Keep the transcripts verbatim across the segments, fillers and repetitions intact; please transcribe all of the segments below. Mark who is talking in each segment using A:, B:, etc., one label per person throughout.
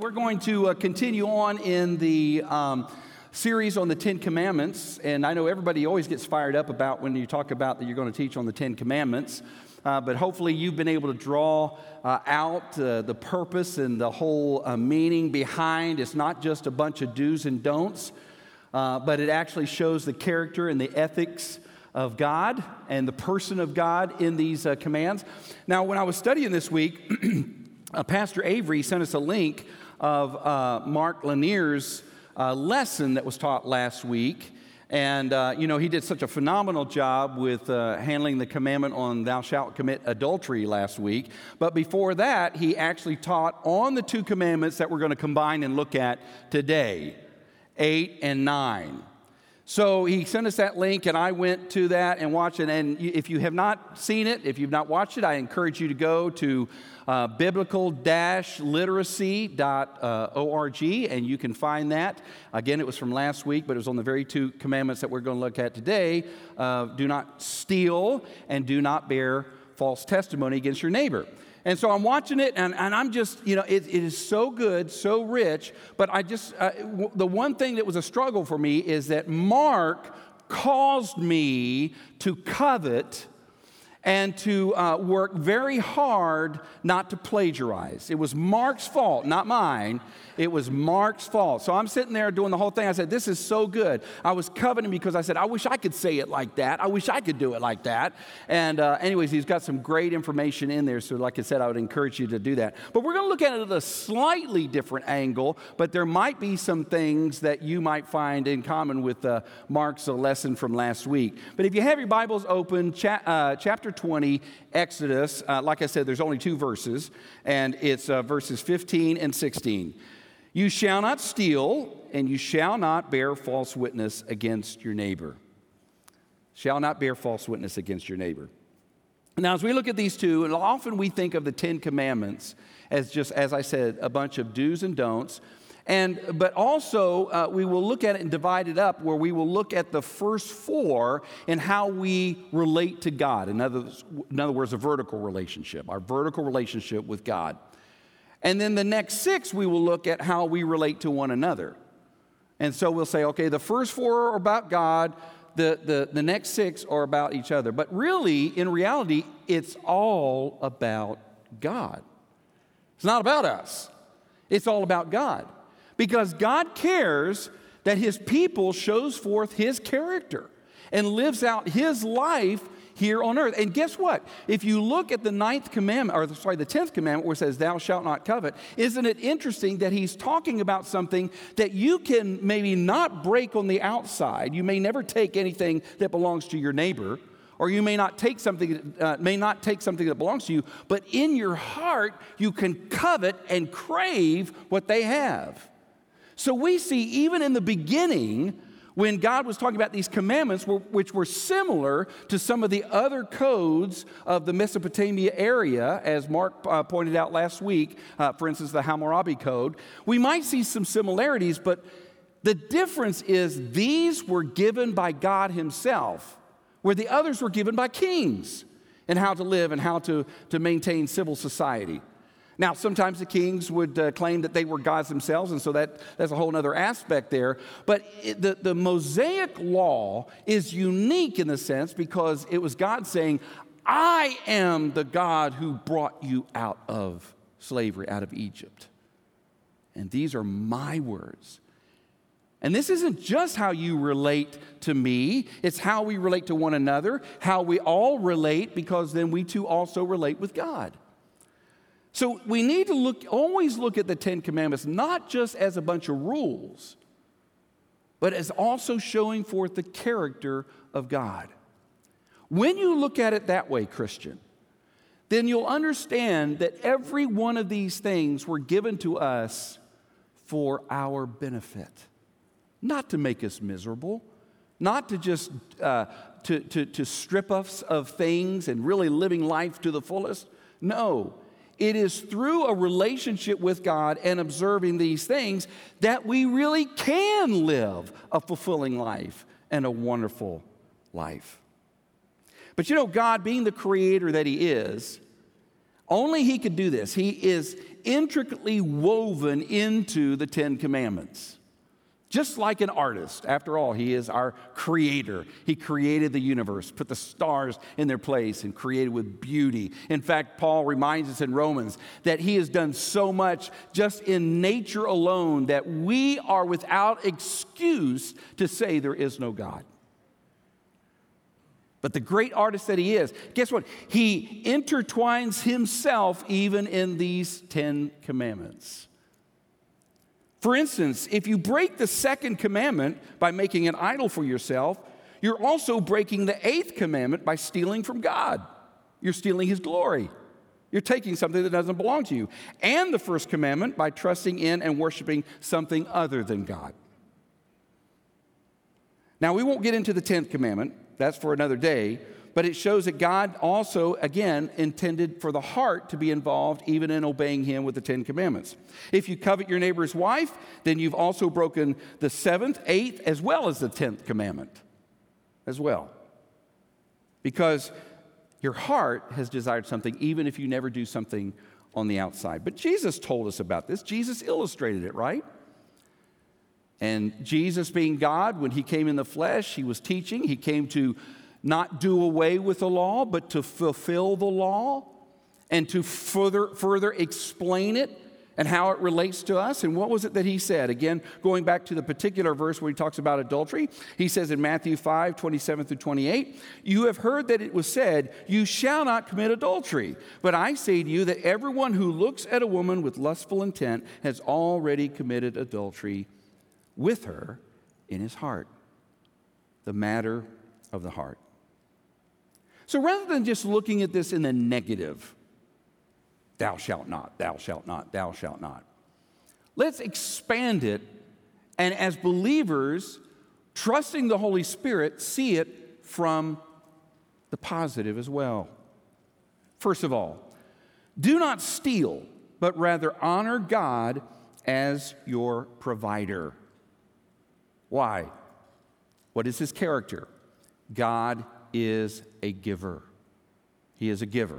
A: We're going to uh, continue on in the um, series on the Ten Commandments, and I know everybody always gets fired up about when you talk about that you're going to teach on the Ten Commandments, uh, but hopefully you've been able to draw uh, out uh, the purpose and the whole uh, meaning behind. It's not just a bunch of do's and don'ts, uh, but it actually shows the character and the ethics of God and the person of God in these uh, commands. Now, when I was studying this week, uh, Pastor Avery sent us a link of uh, Mark Lanier's uh, lesson that was taught last week. And, uh, you know, he did such a phenomenal job with uh, handling the commandment on thou shalt commit adultery last week. But before that, he actually taught on the two commandments that we're going to combine and look at today, eight and nine. So he sent us that link, and I went to that and watched it. And if you have not seen it, if you've not watched it, I encourage you to go to uh, biblical dash literacy dot org, and you can find that. Again, it was from last week, but it was on the very two commandments that we're going to look at today. Uh, do not steal and do not bear false testimony against your neighbor. And so I'm watching it, and, and I'm just, you know, it, it is so good, so rich. But I just, uh, w- the one thing that was a struggle for me is that Mark caused me to covet and to uh, work very hard not to plagiarize. It was Mark's fault, not mine. It was Mark's fault. So I'm sitting there doing the whole thing. I said, this is so good. I was coveting because I said, I wish I could say it like that. I wish I could do it like that. And uh, anyways, he's got some great information in there. So like I said, I would encourage you to do that. But we're going to look at it at a slightly different angle, but there might be some things that you might find in common with uh, Mark's lesson from last week. But if you have your Bibles open, cha- uh, chapter twenty, Exodus, uh, like I said, there's only two verses, and it's uh, verses fifteen and sixteen. You shall not steal, and you shall not bear false witness against your neighbor. Shall not bear false witness against your neighbor. Now, as we look at these two, and often we think of the Ten Commandments as just, as I said, a bunch of do's and don'ts. And but also, uh, we will look at it and divide it up, where we will look at the first four and how we relate to God. In other, in other words, a vertical relationship, our vertical relationship with God. And then the next six, we will look at how we relate to one another. And so we'll say, okay, the first four are about God, the, the, the next six are about each other. But really, in reality, it's all about God. It's not about us. It's all about God. Because God cares that His people shows forth His character and lives out His life here on earth. And guess what? If you look at the ninth commandment, or sorry, the tenth commandment where it says, thou shalt not covet, isn't it interesting that he's talking about something that you can maybe not break on the outside? You may never take anything that belongs to your neighbor, or you may not take something, uh, may not take something that belongs to you, but in your heart, you can covet and crave what they have. So we see even in the beginning, when God was talking about these commandments, which were similar to some of the other codes of the Mesopotamia area, as Mark uh, pointed out last week, uh, for instance, the Hammurabi Code, we might see some similarities, but the difference is these were given by God Himself, where the others were given by kings and how to live and how to, to maintain civil society. Now, sometimes the kings would uh, claim that they were gods themselves, and so that, that's a whole other aspect there. But it, the, the Mosaic law is unique in the sense because it was God saying, I am the God who brought you out of slavery, out of Egypt. And these are my words. And this isn't just how you relate to me, it's how we relate to one another, how we all relate, because then we too also relate with God. So we need to look, always look at the Ten Commandments, not just as a bunch of rules, but as also showing forth the character of God. When you look at it that way, Christian, then you'll understand that every one of these things were given to us for our benefit, not to make us miserable, not to just uh, to, to, to strip us of things and really living life to the fullest. No. It is through a relationship with God and observing these things that we really can live a fulfilling life and a wonderful life. But you know, God, being the creator that He is, only He could do this. He is intricately woven into the Ten Commandments. Just like an artist. After all, he is our creator. He created the universe, put the stars in their place, and created with beauty. In fact, Paul reminds us in Romans that he has done so much just in nature alone that we are without excuse to say there is no God. But the great artist that he is, guess what? He intertwines himself even in these Ten Commandments. For instance, if you break the second commandment by making an idol for yourself, you're also breaking the eighth commandment by stealing from God. You're stealing his glory. You're taking something that doesn't belong to you. And the first commandment by trusting in and worshiping something other than God. Now, we won't get into the tenth commandment. That's for another day. But it shows that God also, again, intended for the heart to be involved even in obeying him with the Ten Commandments. If you covet your neighbor's wife, then you've also broken the seventh, eighth, as well as the tenth commandment as well. Because your heart has desired something even if you never do something on the outside. But Jesus told us about this. Jesus illustrated it, right? And Jesus being God, when he came in the flesh, he was teaching. He came to not do away with the law, but to fulfill the law and to further, further explain it and how it relates to us. And what was it that he said? Again, going back to the particular verse where he talks about adultery, he says in Matthew five, twenty-seven through twenty-eight, "You have heard that it was said, 'You shall not commit adultery.' But I say to you that everyone who looks at a woman with lustful intent has already committed adultery with her in his heart." The matter of the heart. So rather than just looking at this in the negative, thou shalt not, thou shalt not, thou shalt not, let's expand it and as believers, trusting the Holy Spirit, see it from the positive as well. First of all, do not steal, but rather honor God as your provider. Why? What is his character? God is a giver. He is a giver.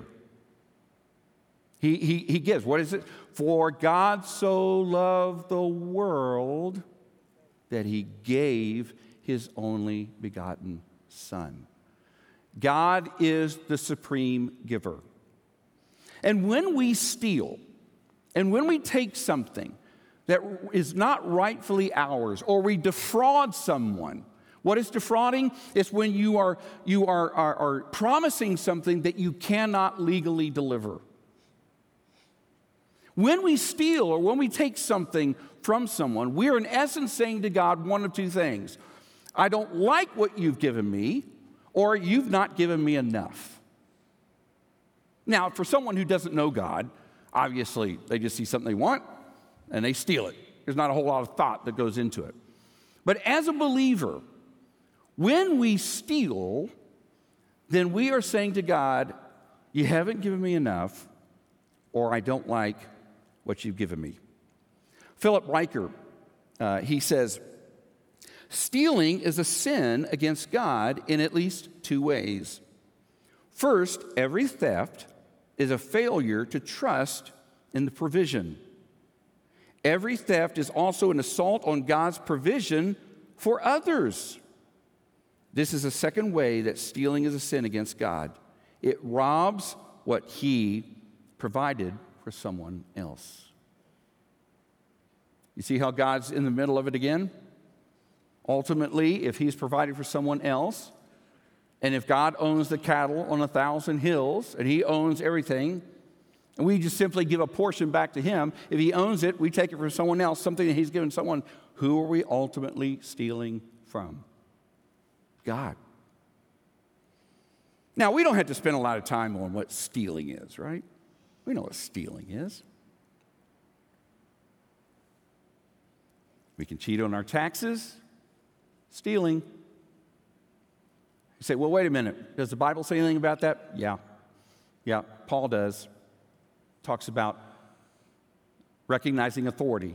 A: He, he, he gives. What is it? For God so loved the world that he gave his only begotten Son. God is the supreme giver. And when we steal, and when we take something that is not rightfully ours, or we defraud someone, what is defrauding? It's when you are, you are, are, are promising something that you cannot legally deliver. When we steal or when we take something from someone, we are in essence saying to God one of two things. I don't like what you've given me, or you've not given me enough. Now, for someone who doesn't know God, obviously they just see something they want and they steal it. There's not a whole lot of thought that goes into it. But as a believer, when we steal, then we are saying to God, you haven't given me enough, or I don't like what you've given me. Philip Riker, uh, he says, stealing is a sin against God in at least two ways. First, every theft is a failure to trust in the provision. Every theft is also an assault on God's provision for others. This is a second way that stealing is a sin against God. It robs what he provided for someone else. You see how God's in the middle of it again? Ultimately, if he's provided for someone else, and if God owns the cattle on a thousand hills, and he owns everything, and we just simply give a portion back to him, if he owns it, we take it from someone else, something that he's given someone, who are we ultimately stealing from? God. Now, we don't have to spend a lot of time on what stealing is, right? We know what stealing is. We can cheat on our taxes. Stealing. You say, well, wait a minute. Does the Bible say anything about that? Yeah. Yeah, Paul does. Talks about recognizing authority.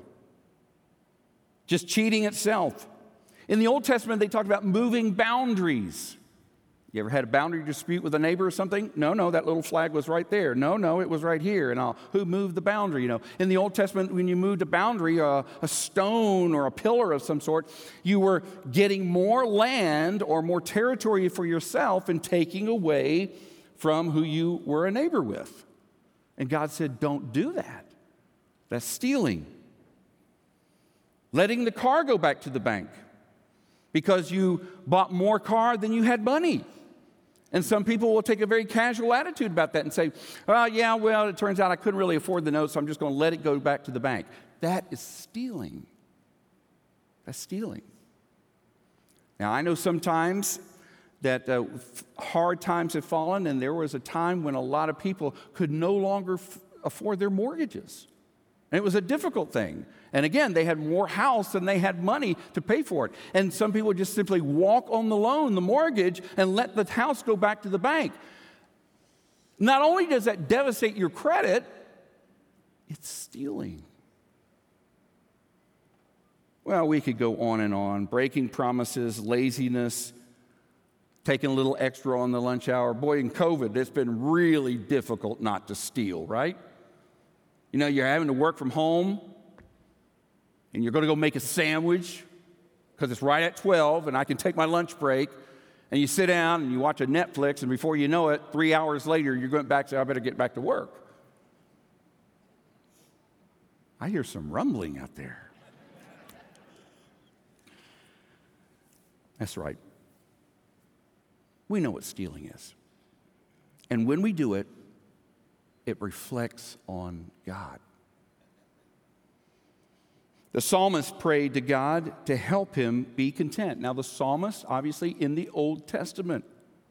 A: Just cheating itself. In the Old Testament, they talked about moving boundaries. You ever had a boundary dispute with a neighbor or something? No, no, that little flag was right there. No, no, it was right here. And I'll, who moved the boundary? You know, in the Old Testament, when you moved a boundary, uh, a stone or a pillar of some sort, you were getting more land or more territory for yourself and taking away from who you were a neighbor with. And God said, don't do that. That's stealing. Letting the car go back to the bank because you bought more car than you had money. And some people will take a very casual attitude about that and say, oh, yeah, well, it turns out I couldn't really afford the note, so I'm just going to let it go back to the bank. That is stealing. That's stealing. Now, I know sometimes that uh, hard times have fallen, and there was a time when a lot of people could no longer f- afford their mortgages. And it was a difficult thing. And again, they had more house than they had money to pay for it. And some people just simply walk on the loan, the mortgage, and let the house go back to the bank. Not only does that devastate your credit, it's stealing. Well, we could go on and on. Breaking promises, laziness, taking a little extra on the lunch hour. Boy, in COVID, it's been really difficult not to steal, right? You know, you're having to work from home, and you're going to go make a sandwich because it's right at twelve, and I can take my lunch break, and you sit down and you watch a Netflix, and before you know it, three hours later, you're going back to say, I better get back to work. I hear some rumbling out there. That's right. We know what stealing is. And when we do it, it reflects on God. The psalmist prayed to God to help him be content. Now, the psalmist, obviously, in the Old Testament.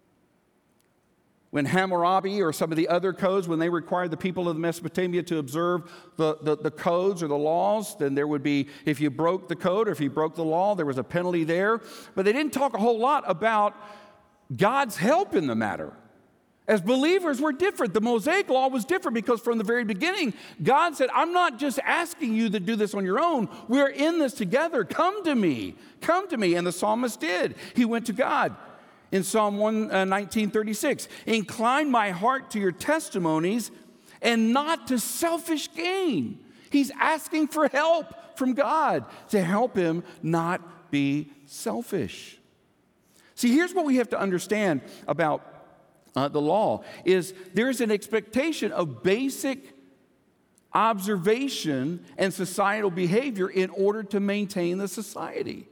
A: When Hammurabi or some of the other codes, when they required the people of Mesopotamia to observe the, the, the codes or the laws, then there would be, if you broke the code or if you broke the law, there was a penalty there. But they didn't talk a whole lot about God's help in the matter. As believers, we're different. The Mosaic Law was different because from the very beginning, God said, I'm not just asking you to do this on your own. We're in this together. Come to me. Come to me. And the psalmist did. He went to God. In Psalm one nineteen thirty-six, incline my heart to your testimonies and not to selfish gain. He's asking for help from God to help him not be selfish. See, here's what we have to understand about uh, the law is there's an expectation of basic observation and societal behavior in order to maintain the society.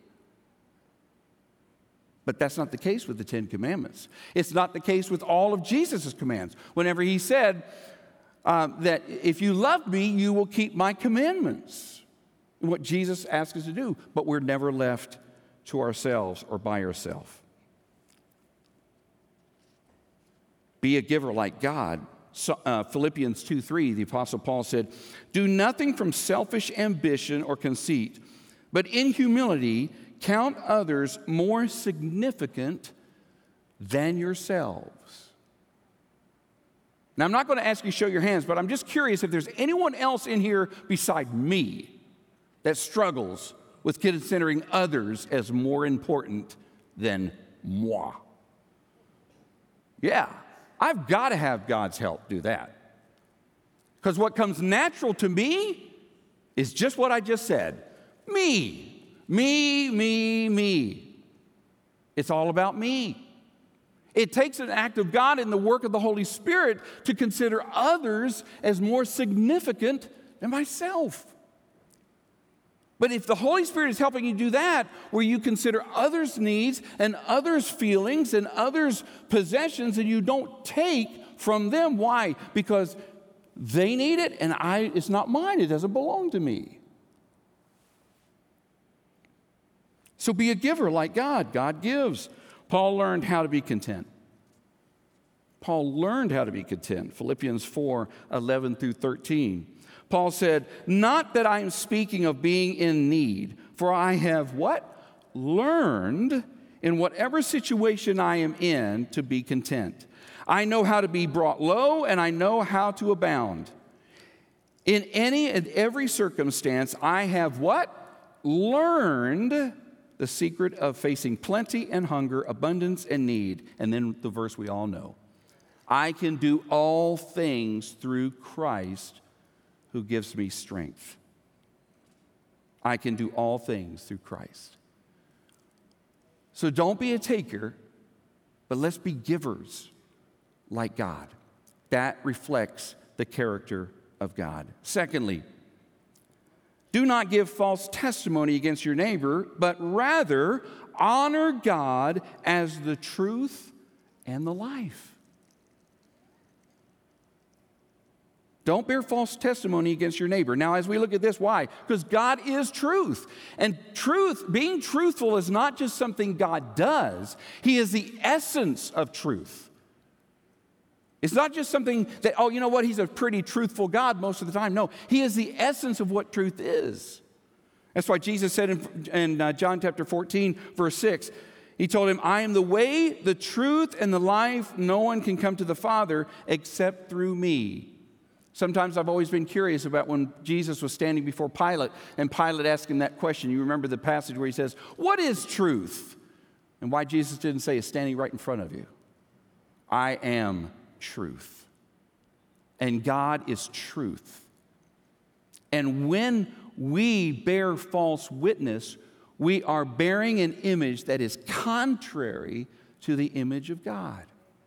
A: But that's not the case with the Ten Commandments. It's not the case with all of Jesus' commands. Whenever he said uh, that if you love me, you will keep my commandments. What Jesus asked us to do. But we're never left to ourselves or by ourselves. Be a giver like God. So, uh, Philippians two three, the Apostle Paul said, do nothing from selfish ambition or conceit, but in humility count others more significant than yourselves. Now, I'm not going to ask you to show your hands, but I'm just curious if there's anyone else in here beside me that struggles with considering others as more important than moi. Yeah, I've got to have God's help do that. Because what comes natural to me is just what I just said. Me. Me, me, me. It's all about me. It takes an act of God and the work of the Holy Spirit to consider others as more significant than myself. But if the Holy Spirit is helping you do that, where you consider others' needs and others' feelings and others' possessions, and you don't take from them, why? Because they need it and I, it's not mine. It doesn't belong to me. So be a giver like God. God gives. Paul learned how to be content. Paul learned how to be content. Philippians four eleven through thirteen. Paul said, not that I am speaking of being in need, for I have what? Learned in whatever situation I am in to be content. I know how to be brought low, and I know how to abound. In any and every circumstance, I have what? Learned the secret of facing plenty and hunger, abundance and need. And then the verse we all know. I can do all things through Christ who gives me strength. I can do all things through Christ. So don't be a taker, but let's be givers like God. That reflects the character of God. Secondly, do not give false testimony against your neighbor, but rather honor God as the truth and the life. Don't bear false testimony against your neighbor. Now, as we look at this, why? Because God is truth. And truth, being truthful is not just something God does. He is the essence of truth. It's not just something that, oh, you know what, he's a pretty truthful God most of the time. No, he is the essence of what truth is. That's why Jesus said in, in uh, John chapter fourteen, verse six, he told him, I am the way, the truth, and the life. No one can come to the Father except through me. Sometimes I've always been curious about when Jesus was standing before Pilate, and Pilate asked him that question. You remember the passage where he says, what is truth? And why Jesus didn't say, it's standing right in front of you. I am truth. And God is truth. And when we bear false witness, we are bearing an image that is contrary to the image of God.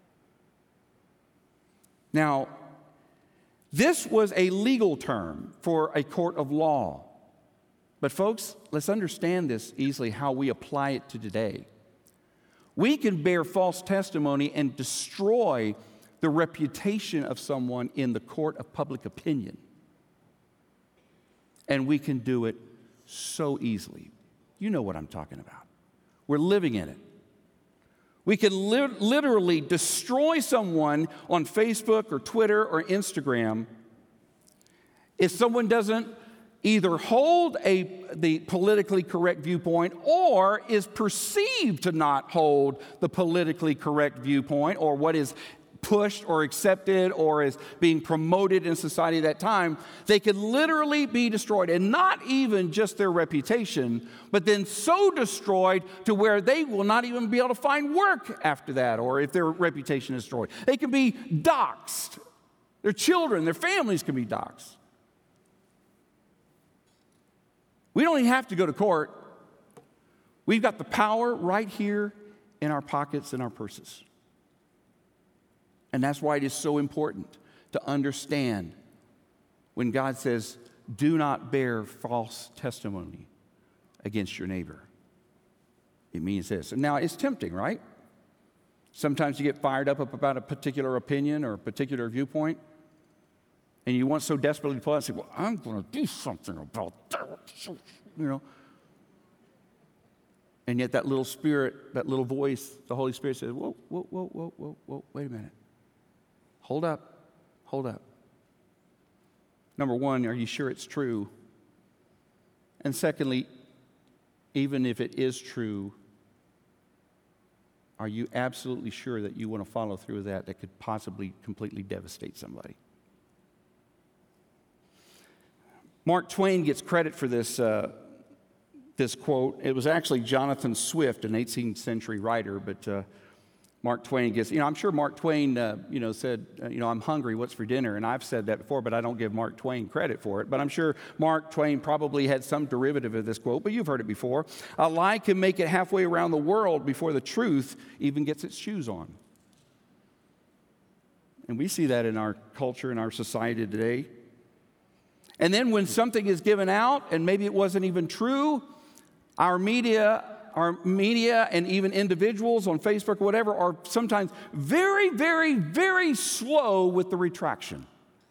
A: Now, this was a legal term for a court of law. But folks, let's understand this easily, how we apply it to today. We can bear false testimony and destroy the reputation of someone in the court of public opinion. And we can do it so easily. You know what I'm talking about. We're living in it. We can li- literally destroy someone on Facebook or Twitter or Instagram if someone doesn't either hold a, the politically correct viewpoint or is perceived to not hold the politically correct viewpoint or what is pushed or accepted or is being promoted in society at that time. They could literally be destroyed, and not even just their reputation, but then so destroyed to where they will not even be able to find work after that, or if their reputation is destroyed. They can be doxxed. Their children, their families can be doxxed. We don't even have to go to court. We've got the power right here in our pockets and our purses. And that's why it is so important to understand when God says, do not bear false testimony against your neighbor. It means this. And now it's tempting, right? Sometimes you get fired up about a particular opinion or a particular viewpoint, and you want so desperately to pull out and say, well, I'm going to do something about that. You know. And yet that little spirit, that little voice, the Holy Spirit says, whoa, whoa, whoa, whoa, whoa, whoa, wait a minute. Hold up, hold up. Number one, are you sure it's true? And secondly, even if it is true, are you absolutely sure that you want to follow through with that that could possibly completely devastate somebody? Mark Twain gets credit for this, uh, this quote. It was actually Jonathan Swift, an eighteenth century writer, but uh, Mark Twain gets, you know, I'm sure Mark Twain, uh, you know, said, uh, you know, I'm hungry, what's for dinner? And I've said that before, but I don't give Mark Twain credit for it. But I'm sure Mark Twain probably had some derivative of this quote, but you've heard it before. A lie can make it halfway around the world before the truth even gets its shoes on. And we see that in our culture, in our society today. And then when something is given out, and maybe it wasn't even true, our media Our media and even individuals on Facebook or whatever are sometimes very, very, very slow with the retraction.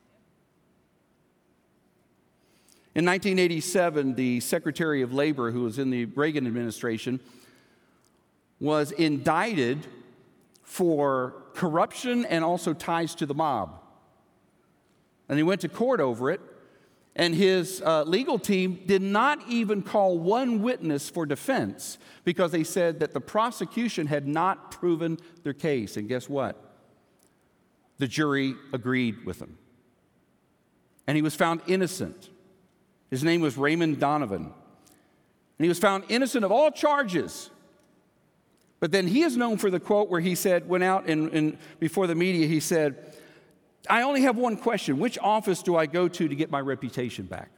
A: In nineteen eighty-seven, the Secretary of Labor, who was in the Reagan administration, was indicted for corruption and also ties to the mob. And he went to court over it. And his uh, legal team did not even call one witness for defense because they said that the prosecution had not proven their case. And guess what? The jury agreed with him. And he was found innocent. His name was Raymond Donovan. And he was found innocent of all charges. But then he is known for the quote where he said, went out and, and before the media, he said, I only have one question. Which office do I go to to get my reputation back?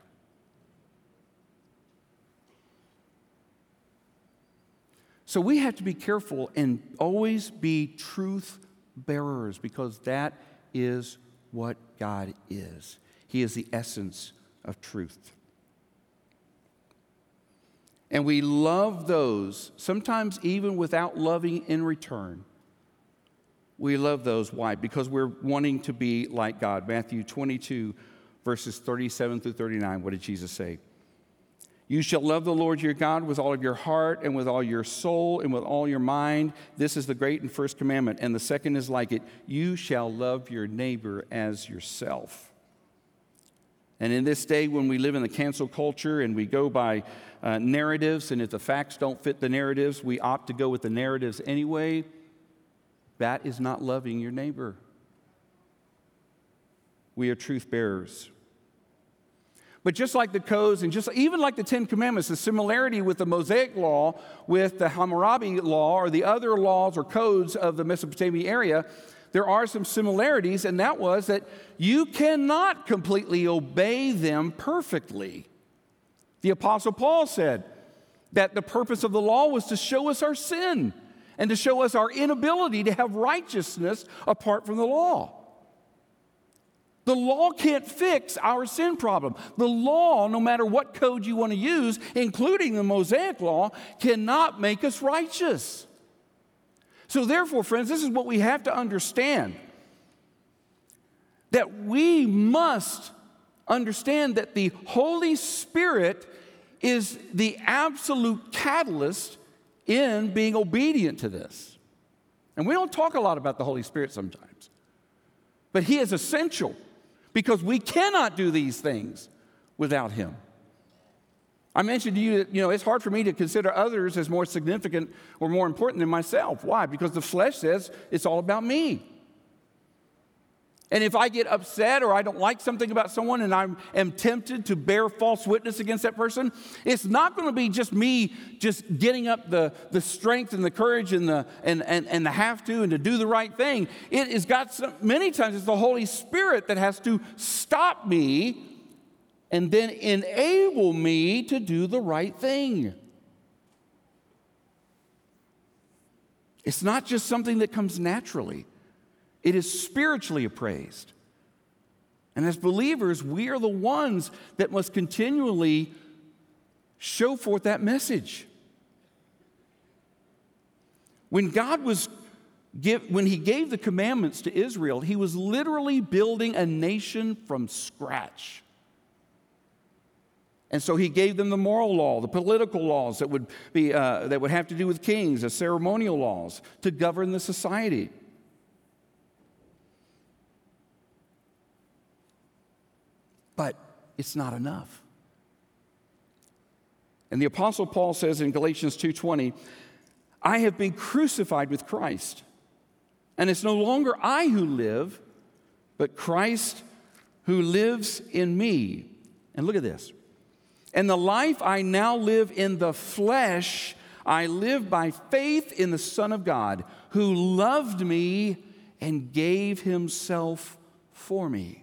A: So we have to be careful and always be truth bearers, because that is what God is. He is the essence of truth. And we love those, sometimes even without loving in return. We love those. Why? Because we're wanting to be like God. Matthew twenty-two, verses thirty-seven through thirty-nine. What did Jesus say? You shall love the Lord your God with all of your heart and with all your soul and with all your mind. This is the great and first commandment. And the second is like it. You shall love your neighbor as yourself. And in this day when we live in the cancel culture and we go by uh, narratives, and if the facts don't fit the narratives, we opt to go with the narratives anyway, that is not loving your neighbor. We are truth bearers. But just like the codes and just even like the Ten Commandments, the similarity with the Mosaic law, with the Hammurabi law, or the other laws or codes of the Mesopotamia area, there are some similarities, and that was that you cannot completely obey them perfectly. The Apostle Paul said that the purpose of the law was to show us our sin and to show us our inability to have righteousness apart from the law. The law can't fix our sin problem. The law, no matter what code you want to use, including the Mosaic law, cannot make us righteous. So therefore, friends, this is what we have to understand. That we must understand that the Holy Spirit is the absolute catalyst in being obedient to this. And we don't talk a lot about the Holy Spirit sometimes. But He is essential, because we cannot do these things without Him. I mentioned to you that, you know, it's hard for me to consider others as more significant or more important than myself. Why? Because the flesh says it's all about me. And if I get upset or I don't like something about someone and I am tempted to bear false witness against that person, it's not going to be just me just getting up the, the strength and the courage and the and, and, and the have to and to do the right thing. It has got some, many times it's the Holy Spirit that has to stop me and then enable me to do the right thing. It's not just something that comes naturally. It is spiritually appraised. And as believers, we are the ones that must continually show forth that message. When God was give, when He gave the commandments to Israel, He was literally building a nation from scratch. And so He gave them the moral law, the political laws that would be uh, that would have to do with kings, the ceremonial laws to govern the society. But it's not enough. And the Apostle Paul says in Galatians two twenty, I have been crucified with Christ, and it's no longer I who live, but Christ who lives in me. And look at this. And the life I now live in the flesh, I live by faith in the Son of God, who loved me and gave Himself for me.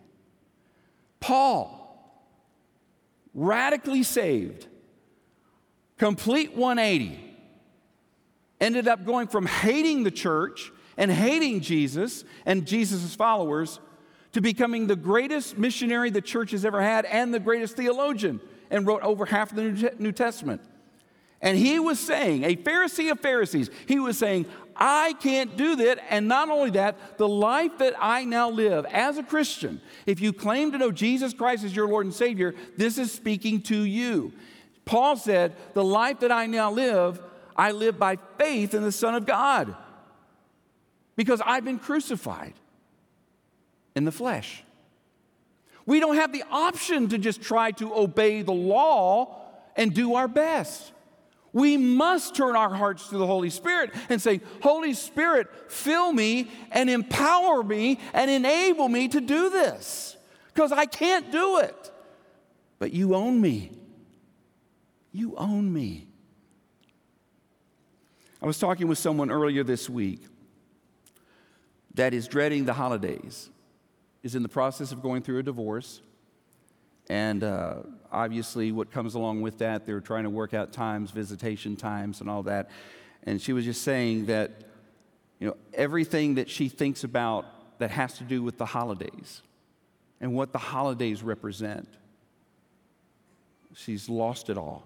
A: Paul, radically saved, complete one eighty, ended up going from hating the church and hating Jesus and Jesus' followers to becoming the greatest missionary the church has ever had and the greatest theologian, and wrote over half of the New Testament. And he was saying, a Pharisee of Pharisees, he was saying, I can't do that. And not only that, the life that I now live as a Christian, if you claim to know Jesus Christ as your Lord and Savior, this is speaking to you. Paul said, the life that I now live, I live by faith in the Son of God, because I've been crucified in the flesh. We don't have the option to just try to obey the law and do our best. We must turn our hearts to the Holy Spirit and say, Holy Spirit, fill me and empower me and enable me to do this, because I can't do it. But you own me. You own me. I was talking with someone earlier this week that is dreading the holidays, is in the process of going through a divorce, and uh, obviously what comes along with that, they're trying to work out times, visitation times, and all that. And she was just saying that, you know, everything that she thinks about that has to do with the holidays and what the holidays represent, she's lost it all.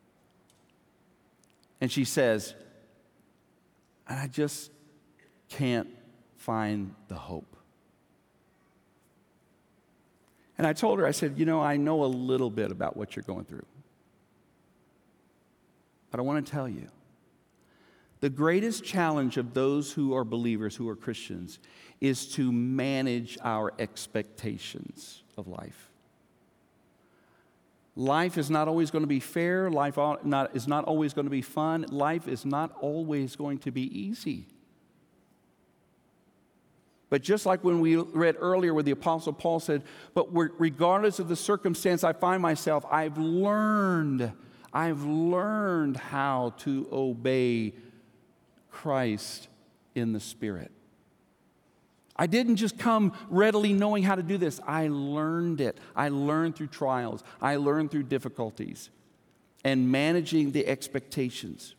A: And she says, I just can't find the hope. And I told her, I said, you know, I know a little bit about what you're going through. But I want to tell you, the greatest challenge of those who are believers, who are Christians, is to manage our expectations of life. Life is not always going to be fair. Life not, is not always going to be fun. Life is not always going to be easy. But just like when we read earlier where the Apostle Paul said, but regardless of the circumstance I find myself, I've learned, I've learned how to obey Christ in the Spirit. I didn't just come readily knowing how to do this. I learned it. I learned through trials. I learned through difficulties and managing the expectations.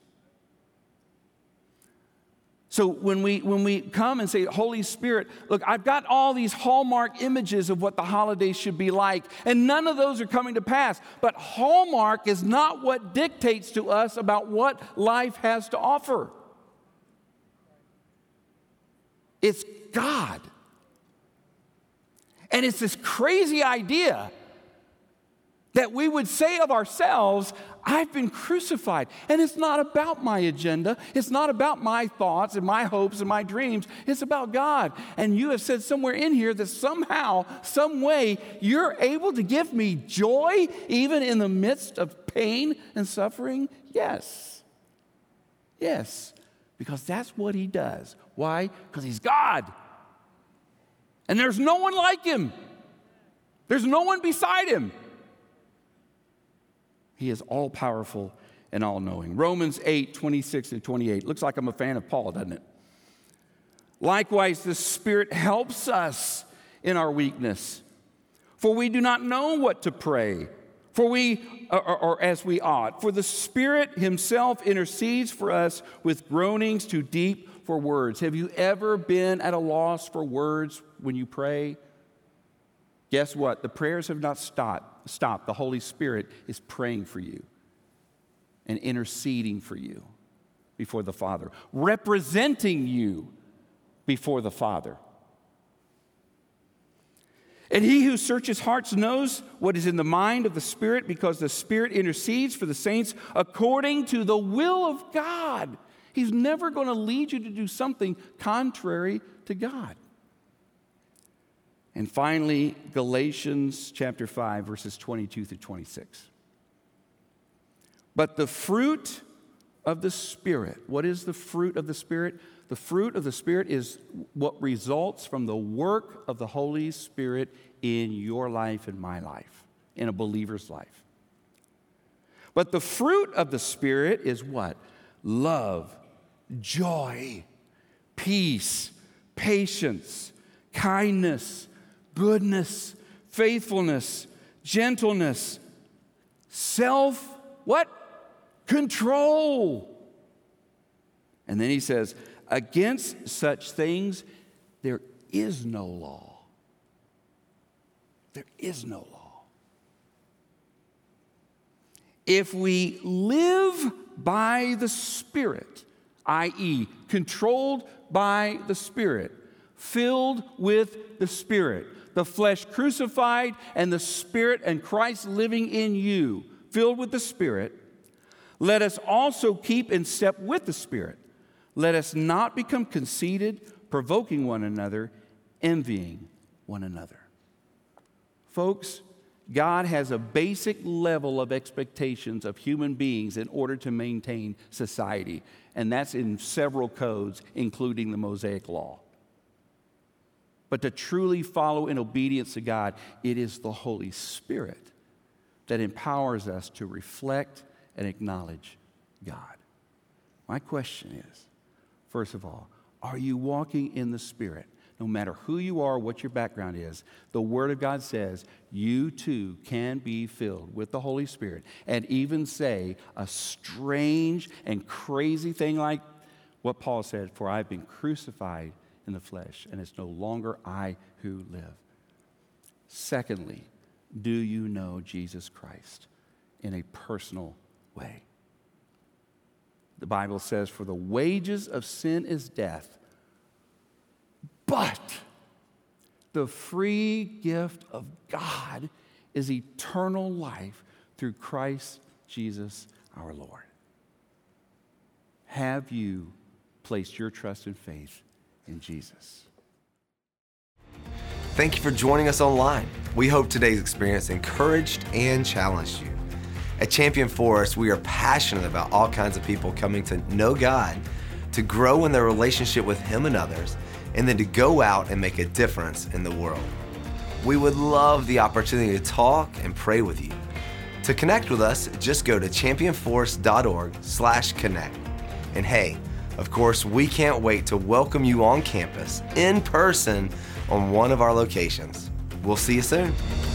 A: So when we when we come and say, Holy Spirit, look, I've got all these hallmark images of what the holidays should be like, and none of those are coming to pass. But hallmark is not what dictates to us about what life has to offer. It's God. And it's this crazy idea that we would say of ourselves, I've been crucified. And it's not about my agenda. It's not about my thoughts and my hopes and my dreams. It's about God. And you have said somewhere in here that somehow, some way, you're able to give me joy even in the midst of pain and suffering. Yes. Yes. Because that's what he does. Why? Because he's God. And there's no one like him. There's no one beside him. He is all-powerful and all-knowing. Romans eight, twenty-six and twenty-eight. Looks like I'm a fan of Paul, doesn't it? Likewise, the Spirit helps us in our weakness. For we do not know what to pray, for we, or, or, or as we ought. For the Spirit himself intercedes for us with groanings too deep for words. Have you ever been at a loss for words when you pray? Guess what? The prayers have not stopped. Stop. The Holy Spirit is praying for you and interceding for you before the Father, representing you before the Father. And he who searches hearts knows what is in the mind of the Spirit, because the Spirit intercedes for the saints according to the will of God. He's never going to lead you to do something contrary to God. And finally, Galatians chapter five, verses twenty-two through twenty-six. But the fruit of the Spirit, what is the fruit of the Spirit? The fruit of the Spirit is what results from the work of the Holy Spirit in your life and my life, in a believer's life. But the fruit of the Spirit is what? Love, joy, peace, patience, kindness, goodness, faithfulness, gentleness, self, what? Control. And then he says, against such things there is no law. There is no law. If we live by the Spirit, that is, controlled by the Spirit, filled with the Spirit, the flesh crucified and the Spirit and Christ living in you, filled with the Spirit, let us also keep in step with the Spirit. Let us not become conceited, provoking one another, envying one another. Folks, God has a basic level of expectations of human beings in order to maintain society, and that's in several codes, including the Mosaic Law. But to truly follow in obedience to God, it is the Holy Spirit that empowers us to reflect and acknowledge God. My question is, first of all, are you walking in the Spirit? No matter who you are, what your background is, the Word of God says you too can be filled with the Holy Spirit and even say a strange and crazy thing like what Paul said, for I've been crucified in the flesh, and it's no longer I who live. Secondly, do you know Jesus Christ in a personal way? The Bible says, for the wages of sin is death, but the free gift of God is eternal life through Christ Jesus our Lord. Have you placed your trust and faith in Jesus?
B: Thank you for joining us online. We hope today's experience encouraged and challenged you. At Champion Forest, we are passionate about all kinds of people coming to know God, to grow in their relationship with Him and others, and then to go out and make a difference in the world. We would love the opportunity to talk and pray with you. To connect with us, just go to championforest.org slash connect. And hey, of course, we can't wait to welcome you on campus in person on one of our locations. We'll see you soon.